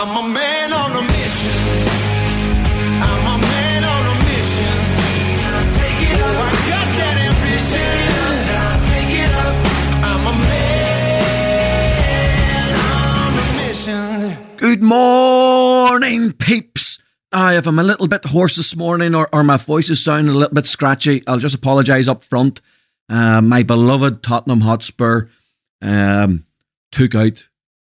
I'm a man on a mission. I'm a man on a mission. Take it up. I got that ambition. Take it up. I'm a man on a mission. Good morning, peeps. If I'm a little bit hoarse this morning or my voice is sounding a little bit scratchy, I'll just apologise up front. My beloved Tottenham Hotspur took out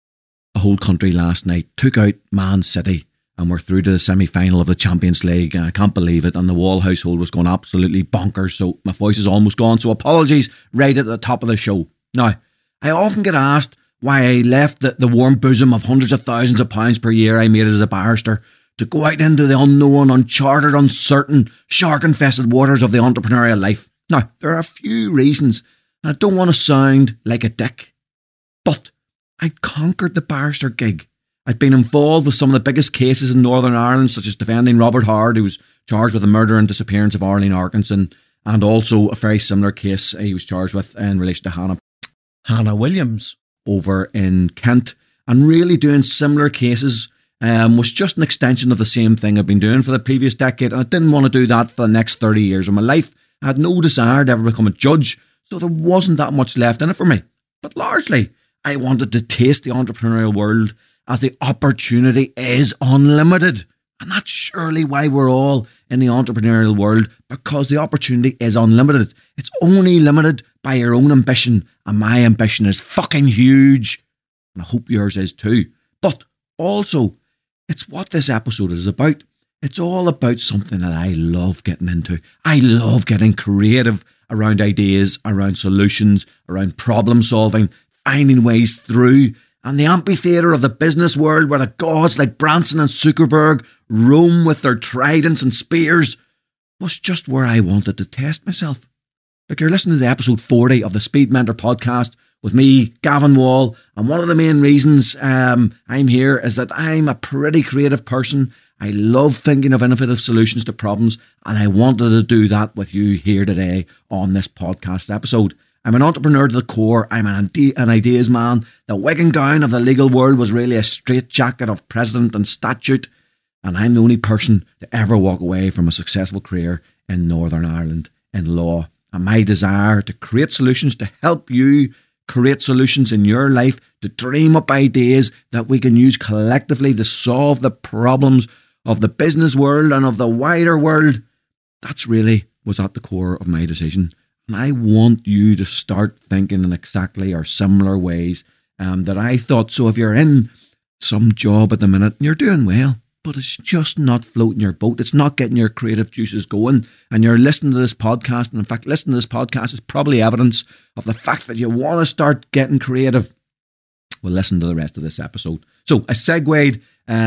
a whole country last night, took out Man City, and we're through to the semi-final of the Champions League. I can't believe it, and the Wall household was going absolutely bonkers, so my voice is almost gone, so apologies right at the top of the show. Now, I often get asked why I left the warm bosom of hundreds of thousands of pounds per year I made as a barrister to go out into the unknown, uncharted, uncertain, shark-infested waters of the entrepreneurial life. Now, there are a few reasons, and I don't want to sound like a dick, but I'd conquered the barrister gig. I'd been involved with some of the biggest cases in Northern Ireland, such as defending Robert Howard, who was charged with the murder and disappearance of Arlene Arkinson, and also a very similar case he was charged with in relation to Hannah Williams over in Kent. And really doing similar cases was just an extension of the same thing I've been doing for the previous decade, and I didn't want to do that for the next 30 years of my life. I had no desire to ever become a judge, so there wasn't that much left in it for me. But largely, I wanted to taste the entrepreneurial world, as the opportunity is unlimited. And that's surely why we're all in the entrepreneurial world, because the opportunity is unlimited. It's only limited by your own ambition, and my ambition is fucking huge. And I hope yours is too. But also, it's what this episode is about. It's all about something that I love getting into. I love getting creative around ideas, around solutions, around problem solving, finding ways through. And the amphitheatre of the business world, where the gods like Branson and Zuckerberg roam with their tridents and spears, was just where I wanted to test myself. Look, you're listening to episode 40 of the Speed Mentor podcast with me, Gavin Wall, and one of the main reasons I'm here is that I'm a pretty creative person. I love thinking of innovative solutions to problems, and I wanted to do that with you here today on this podcast episode. I'm an entrepreneur to the core. I'm an ideas man. The wig and gown of the legal world was really a straitjacket of precedent and statute, and I'm the only person to ever walk away from a successful career in Northern Ireland in law. And my desire to create solutions to help you create solutions in your life, to dream up ideas that we can use collectively to solve the problems of the business world and of the wider world. That's really was at the core of my decision. And I want you to start thinking in exactly or similar ways that I thought. So if you're in some job at the minute and you're doing well, but it's just not floating your boat, it's not getting your creative juices going, and you're listening to this podcast, and in fact, listening to this podcast is probably evidence of the fact that you want to start getting creative, well, listen to the rest of this episode. So I segued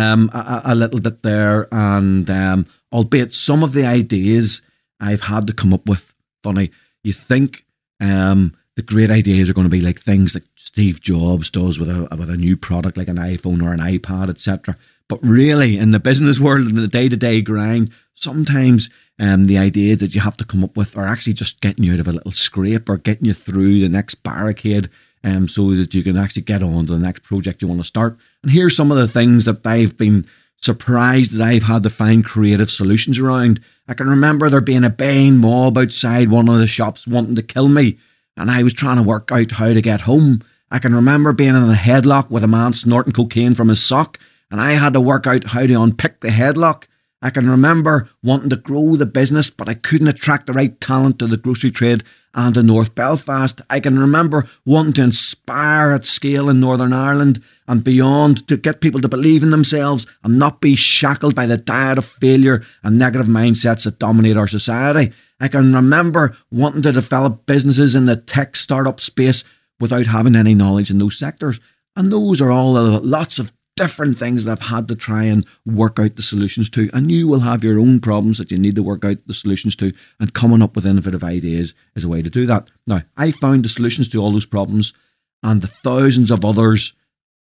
a little bit there, and albeit some of the ideas I've had to come up with, funny, you think the great ideas are going to be like things like Steve Jobs does with a new product like an iPhone or an iPad, etc. But really, in the business world, in the day-to-day grind, sometimes the idea that you have to come up with are actually just getting you out of a little scrape or getting you through the next barricade so that you can actually get on to the next project you want to start. And here's some of the things that I've been surprised that I've had to find creative solutions around. I can remember there being a baying mob outside one of the shops wanting to kill me, and I was trying to work out how to get home. I can remember being in a headlock with a man snorting cocaine from his sock, and I had to work out how to unpick the headlock. I can remember wanting to grow the business, but I couldn't attract the right talent to the grocery trade and to North Belfast. I can remember wanting to inspire at scale in Northern Ireland and beyond, to get people to believe in themselves and not be shackled by the diet of failure and negative mindsets that dominate our society. I can remember wanting to develop businesses in the tech startup space without having any knowledge in those sectors. And those are all lots of different things that I've had to try and work out the solutions to. And you will have your own problems that you need to work out the solutions to, and coming up with innovative ideas is a way to do that. Now, I found the solutions to all those problems, and the thousands of others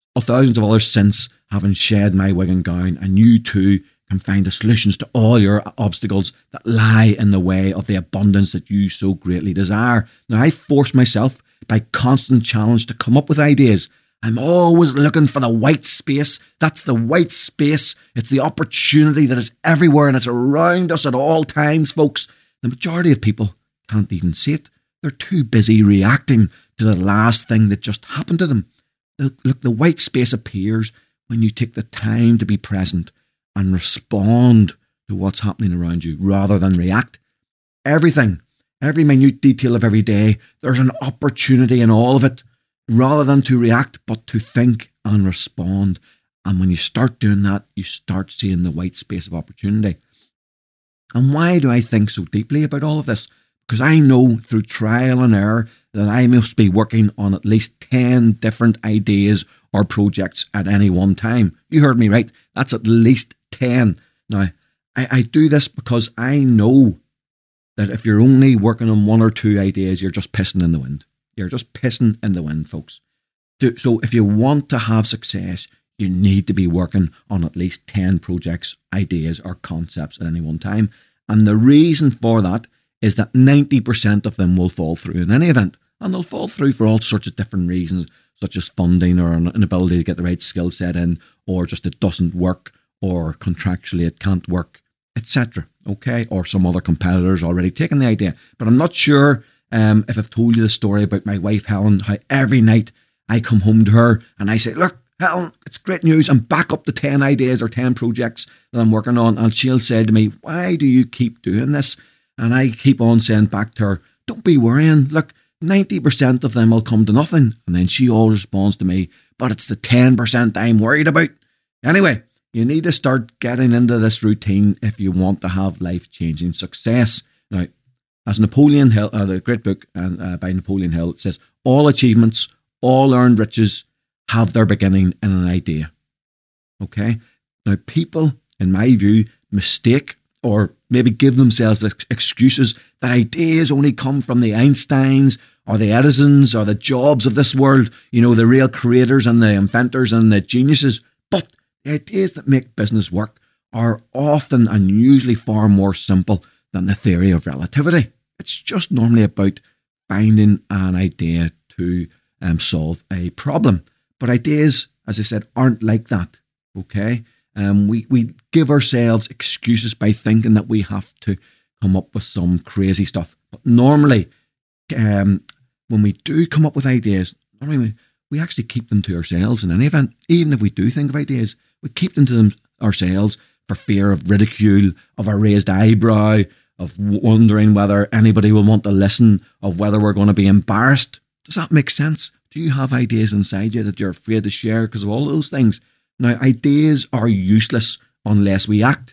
since, having shed my wig and gown, and you too can find the solutions to all your obstacles that lie in the way of the abundance that you so greatly desire. Now, I force myself by constant challenge to come up with ideas, I'm always looking for the white space. That's the white space. It's the opportunity that is everywhere and it's around us at all times, folks. The majority of people can't even see it. They're too busy reacting to the last thing that just happened to them. Look, the white space appears when you take the time to be present and respond to what's happening around you rather than react. Everything, every minute detail of every day, there's an opportunity in all of it, rather than to react, but to think and respond. And when you start doing that, you start seeing the white space of opportunity. And why do I think so deeply about all of this? Because I know through trial and error that I must be working on at least 10 different ideas or projects at any one time. You heard me right. That's at least 10. Now, I do this because I know that if you're only working on 1 or 2 ideas, you're just pissing in the wind. You're just pissing in the wind, folks. So if you want to have success, you need to be working on at least 10 projects, ideas, or concepts at any one time. And the reason for that is that 90% of them will fall through in any event. And they'll fall through for all sorts of different reasons, such as funding or an inability to get the right skill set in, or just it doesn't work, or contractually it can't work, etc. Okay, or some other competitors already taken the idea. But I'm not sure if I've told you the story about my wife Helen, how every night I come home to her and I say, look, Helen, it's great news. I'm back up to 10 ideas or 10 projects that I'm working on. And she'll say to me, why do you keep doing this? And I keep on saying back to her, don't be worrying. Look, 90% of them will come to nothing. And then she always responds to me, but it's the 10% I'm worried about. Anyway, you need to start getting into this routine if you want to have life-changing success. Now, as Napoleon Hill, the great book by Napoleon Hill, it says, all achievements, all earned riches have their beginning in an idea. Okay? Now, people, in my view, mistake or maybe give themselves excuses that ideas only come from the Einsteins or the Edisons or the Jobs of this world, you know, the real creators and the inventors and the geniuses. But the ideas that make business work are often and usually far more simple than the theory of relativity. It's just normally about finding an idea to solve a problem. But ideas, as I said, aren't like that, okay? We give ourselves excuses by thinking that we have to come up with some crazy stuff. But normally, when we do come up with ideas, normally we actually keep them to ourselves in any event. Even if we do think of ideas, we keep them to them ourselves for fear of ridicule, of a raised eyebrow, of wondering whether anybody will want to listen, of whether we're going to be embarrassed. Does that make sense? Do you have ideas inside you that you're afraid to share because of all those things? Now, ideas are useless unless we act.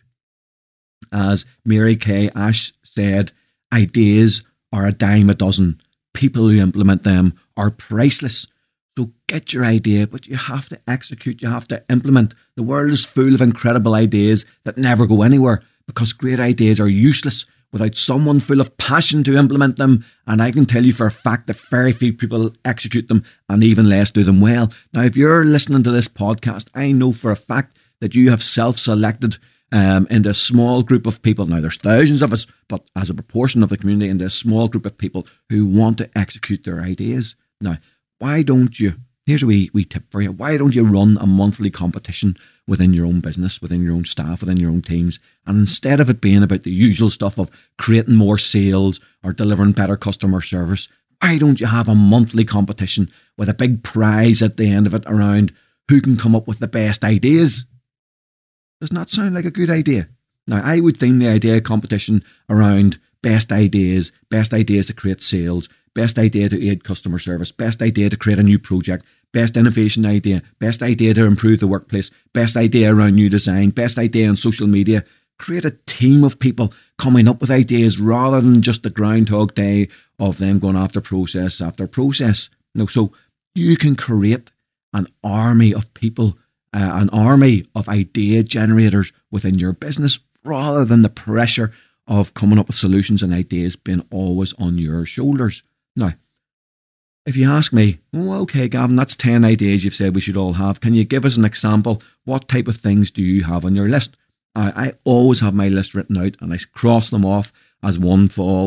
As Mary Kay Ash said, ideas are a dime a dozen. People who implement them are priceless. So get your idea, but you have to execute, you have to implement. The world is full of incredible ideas that never go anywhere because great ideas are useless without someone full of passion to implement them. And I can tell you for a fact that very few people execute them and even less do them well. Now, if you're listening to this podcast, I know for a fact that you have self-selected into a small group of people. Now, there's thousands of us, but as a proportion of the community, into a small group of people who want to execute their ideas. Now, why don't you, here's a wee tip for you, why don't you run a monthly competition within your own business, within your own staff, within your own teams, and instead of it being about the usual stuff of creating more sales or delivering better customer service, why don't you have a monthly competition with a big prize at the end of it around who can come up with the best ideas? Doesn't that sound like a good idea? Now, I would theme the idea competition around best ideas to create sales, best idea to aid customer service, best idea to create a new project, best innovation idea, best idea to improve the workplace, best idea around new design, best idea on social media. Create a team of people coming up with ideas rather than just the Groundhog Day of them going after process after process. No, so you can create an army of people, an army of idea generators within your business rather than the pressure of coming up with solutions and ideas being always on your shoulders. Now, if you ask me, oh, okay, Gavin, that's 10 ideas you've said we should all have. Can you give us an example? What type of things do you have on your list? I always have my list written out and I cross them off as one falls,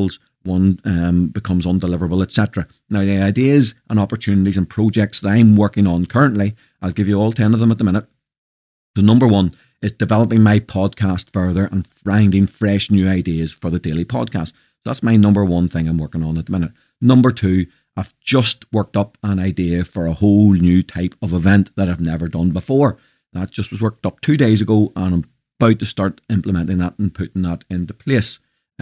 one becomes undeliverable, etc. Now, the ideas and opportunities and projects that I'm working on currently, I'll give you all 10 of them at the minute. So number one is developing my podcast further and finding fresh new ideas for the daily podcast. That's my number one thing I'm working on at the minute. Number two, I've just worked up an idea for a whole new type of event that I've never done before. That just was worked up 2 days ago, and I'm about to start implementing that and putting that into place.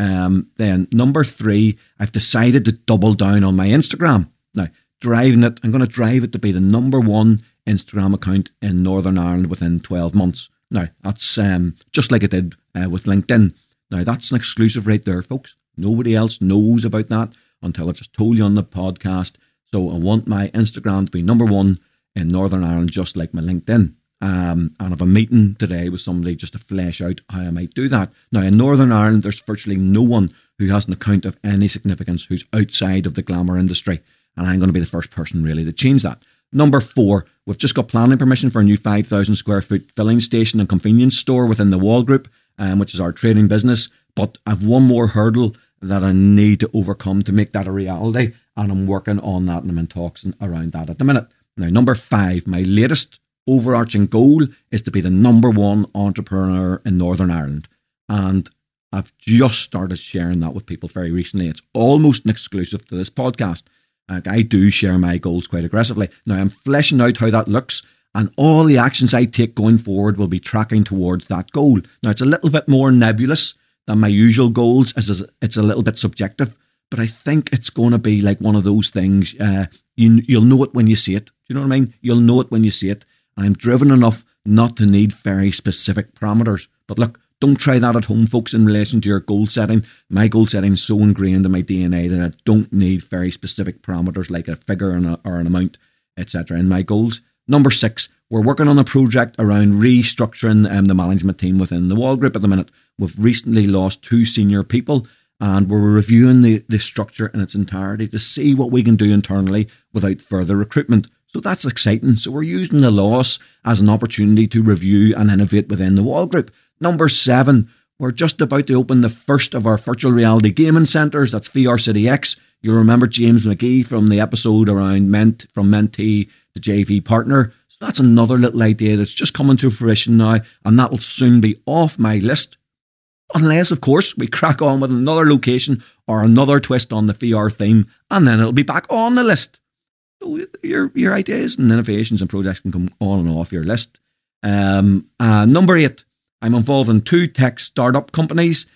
Then number three, I've decided to double down on my Instagram. Now, I'm going to drive it to be the number one Instagram account in Northern Ireland within 12 months. Now, that's just like I did with LinkedIn. Now, that's an exclusive right there, folks. Nobody else knows about that until I've just told you on the podcast. So I want my Instagram to be number one in Northern Ireland, just like my LinkedIn. And I have a meeting today with somebody just to flesh out how I might do that. Now, in Northern Ireland, there's virtually no one who has an account of any significance who's outside of the glamour industry. And I'm going to be the first person really to change that. Number four, we've just got planning permission for a new 5,000 square foot filling station and convenience store within the Wall Group, which is our trading business. But I've one more hurdle that I need to overcome to make that a reality. And I'm working on that, and I'm in talks around that at the minute. Now, number five, my latest overarching goal is to be the number one entrepreneur in Northern Ireland. And I've just started sharing that with people very recently. It's almost an exclusive to this podcast. I do share my goals quite aggressively. Now, I'm fleshing out how that looks, and all the actions I take going forward will be tracking towards that goal. Now, it's a little bit more nebulous than my usual goals, as it's a little bit subjective, but I think it's going to be like one of those things. You'll know it when you see it. Do you know what I mean? You'll know it when you see it. I'm driven enough not to need very specific parameters. But look, don't try that at home, folks, in relation to your goal setting. My goal setting is so ingrained in my DNA that I don't need very specific parameters like a figure or an amount, etc. in my goals. Number six, we're working on a project around restructuring the management team within the Wall Group at the minute. We've recently lost 2 senior people, and we're reviewing the structure in its entirety to see what we can do internally without further recruitment. So that's exciting. So we're using the loss as an opportunity to review and innovate within the Wall Group. Number 7, we're just about to open the first of our virtual reality gaming centres. That's VR City X. You'll remember James McGee from the episode around from mentee to JV partner. So that's another little idea that's just coming to fruition now, and that'll soon be off my list. Unless, of course, we crack on with another location or another twist on the VR theme, and then it'll be back on the list. So your ideas and innovations and projects can come on and off your list. Number 8, I'm involved in 2 tech startup companies.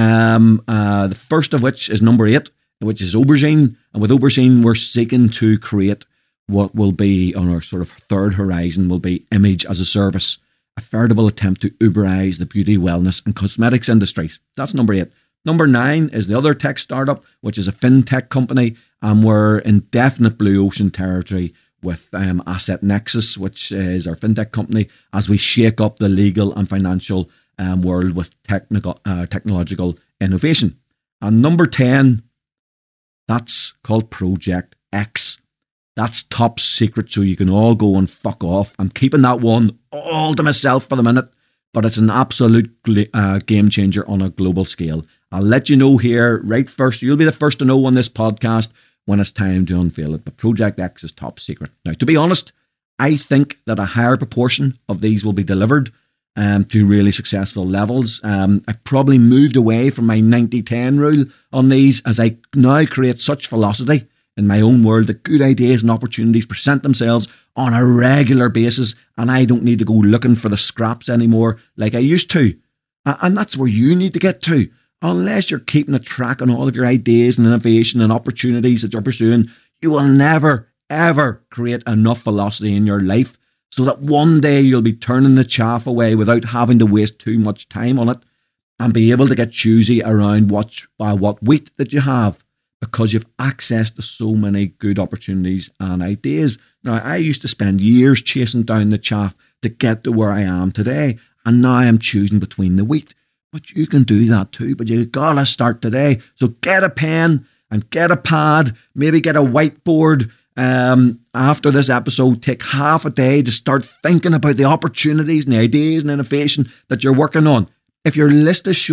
The first of which is number 8, which is Aubergine. And with Aubergine, we're seeking to create what will be on our sort of third horizon will be image as a service, a veritable attempt to Uberize the beauty, wellness and cosmetics industries. That's number 8. Number 9 is the other tech startup, which is a fintech company, and we're in definite blue ocean territory with Asset Nexus, which is our fintech company, as we shake up the legal and financial world with technological innovation. And number 10, that's called Project X. That's top secret, so you can all go and fuck off. I'm keeping that one all to myself for the minute, but it's an absolute game changer on a global scale. I'll let you know here right first. You'll be the first to know on this podcast when it's time to unveil it. But Project X is top secret. Now, to be honest, I think that a higher proportion of these will be delivered to really successful levels. I've probably moved away from my 90-10 rule on these as I now create such velocity in my own world that good ideas and opportunities present themselves on a regular basis, and I don't need to go looking for the scraps anymore like I used to. And that's where you need to get to. Unless you're keeping a track on all of your ideas and innovation and opportunities that you're pursuing, you will never, ever create enough velocity in your life so that one day you'll be turning the chaff away without having to waste too much time on it and be able to get choosy around what wheat that you have, because you've access to so many good opportunities and ideas. Now, I used to spend years chasing down the chaff to get to where I am today, and now I'm choosing between the wheat. But you can do that too, but you gotta start today. So get a pen and get a pad, maybe get a whiteboard. After this episode, take half a day to start thinking about the opportunities and the ideas and innovation that you're working on. If your list is short,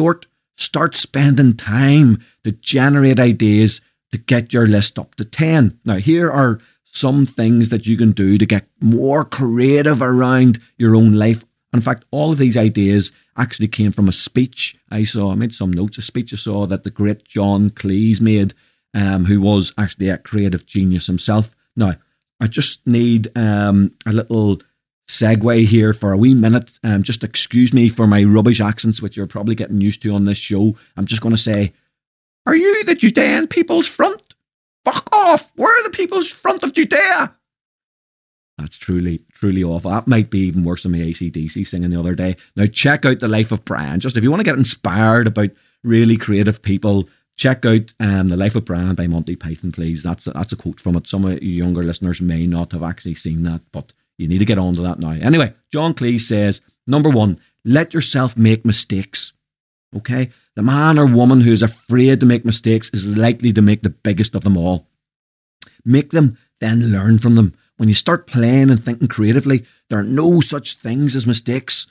Start spending time to generate ideas to get your list up to 10. Now, here are some things that you can do to get more creative around your own life. In fact, all of these ideas actually came from a speech I made some notes, a speech I saw that the great John Cleese made, who was actually a creative genius himself. Now, I just need a little segue here for a wee minute. Just excuse me for my rubbish accents, which you're probably getting used to on this show. I'm just going to say, are you the Judean People's Front? Fuck off! We're the People's Front of Judea! That's truly, truly awful. That might be even worse than my AC/DC singing the other day. Now, check out The Life of Brian. Just if you want to get inspired about really creative people, check out The Life of Brian by Monty Python, please. That's a quote from it. Some of you younger listeners may not have actually seen that, but you need to get onto that now. Anyway, John Cleese says, number 1, let yourself make mistakes. Okay? The man or woman who is afraid to make mistakes is likely to make the biggest of them all. Make them, then learn from them. When you start playing and thinking creatively, there are no such things as mistakes.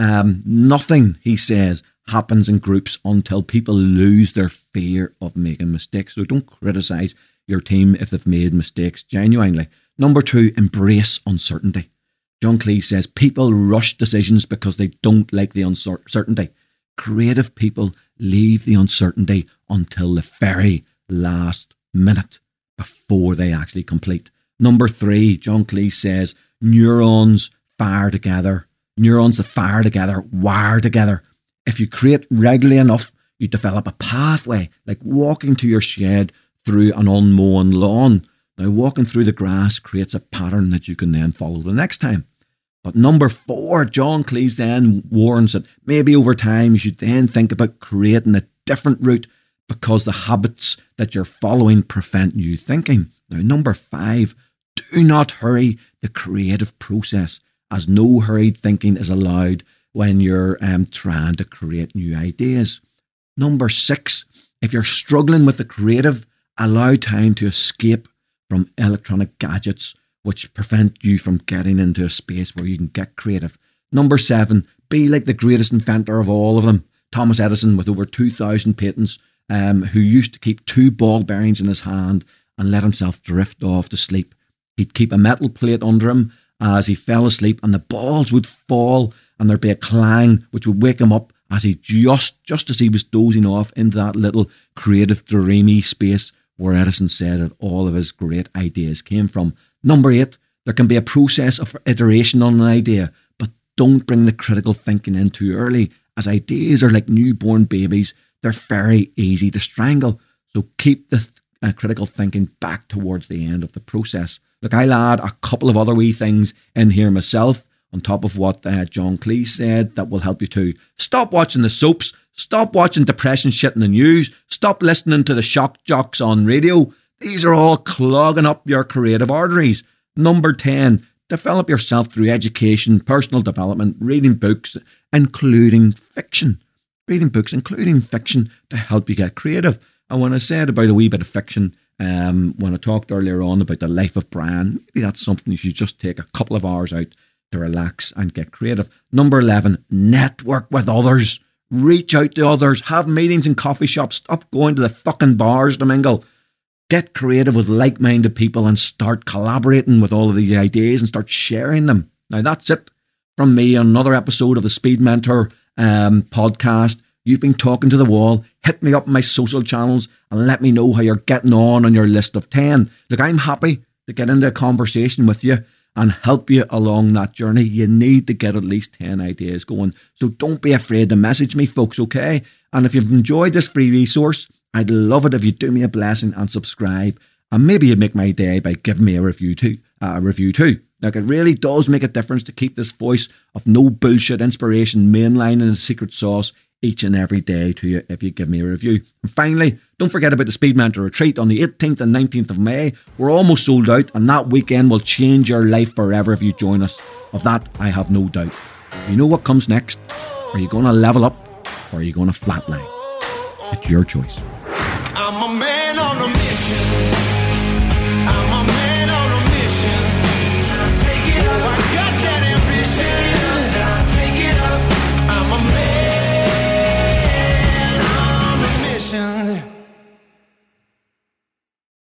Nothing, he says, happens in groups until people lose their fear of making mistakes. So don't criticise your team if they've made mistakes, genuinely. Number 2, embrace uncertainty. John Cleese says people rush decisions because they don't like the uncertainty. Creative people leave the uncertainty until the very last minute before they actually complete. Number 3, John Cleese says, neurons fire together. Neurons that fire together wire together. If you create regularly enough, you develop a pathway, like walking to your shed through an unmown lawn. Now, walking through the grass creates a pattern that you can then follow the next time. But number 4, John Cleese then warns that maybe over time you should then think about creating a different route because the habits that you're following prevent new thinking. Now, number 5, do not hurry the creative process, as no hurried thinking is allowed when you're trying to create new ideas. Number 6, if you're struggling with the creative, allow time to escape from electronic gadgets which prevent you from getting into a space where you can get creative. Number 7, be like the greatest inventor of all of them, Thomas Edison, with over 2,000 patents, who used to keep 2 ball bearings in his hand and let himself drift off to sleep. He'd keep a metal plate under him as he fell asleep, and the balls would fall and there'd be a clang which would wake him up as he just as he was dozing off into that little creative, dreamy space where Edison said that all of his great ideas came from. Number 8, there can be a process of iteration on an idea, but don't bring the critical thinking in too early, as ideas are like newborn babies. They're very easy to strangle. So keep the critical thinking back towards the end of the process. Look, I'll add a couple of other wee things in here myself, on top of what John Cleese said, that will help you too. Stop watching the soaps. Stop watching depression shit in the news. Stop listening to the shock jocks on radio. These are all clogging up your creative arteries. Number 10, develop yourself through education, personal development, reading books, including fiction. Reading books, including fiction, to help you get creative. And when I said about a wee bit of fiction, when I talked earlier on about The Life of Brian, maybe that's something you should just take a couple of hours out to relax and get creative. Number 11, network with others. Reach out to others. Have meetings in coffee shops. Stop going to the fucking bars to mingle. Get creative with like-minded people and start collaborating with all of the ideas and start sharing them. Now, that's it from me on another episode of the Speed Mentor podcast. You've been talking to the wall. Hit me up on my social channels and let me know how you're getting on your list of 10. Look, I'm happy to get into a conversation with you and help you along that journey. You need to get at least 10 ideas going. So don't be afraid to message me, folks, okay? And if you've enjoyed this free resource, I'd love it if you do me a blessing and subscribe. And maybe you'd make my day by giving me a review too. Like, it really does make a difference to keep this voice of no bullshit inspiration mainlining the secret sauce each and every day to you if you give me a review. And finally, don't forget about the Speed Mentor Retreat on the 18th and 19th of May. We're almost sold out, and that weekend will change your life forever if you join us. Of that, I have no doubt. You know what comes next? Are you going to level up, or are you going to flatline? It's your choice.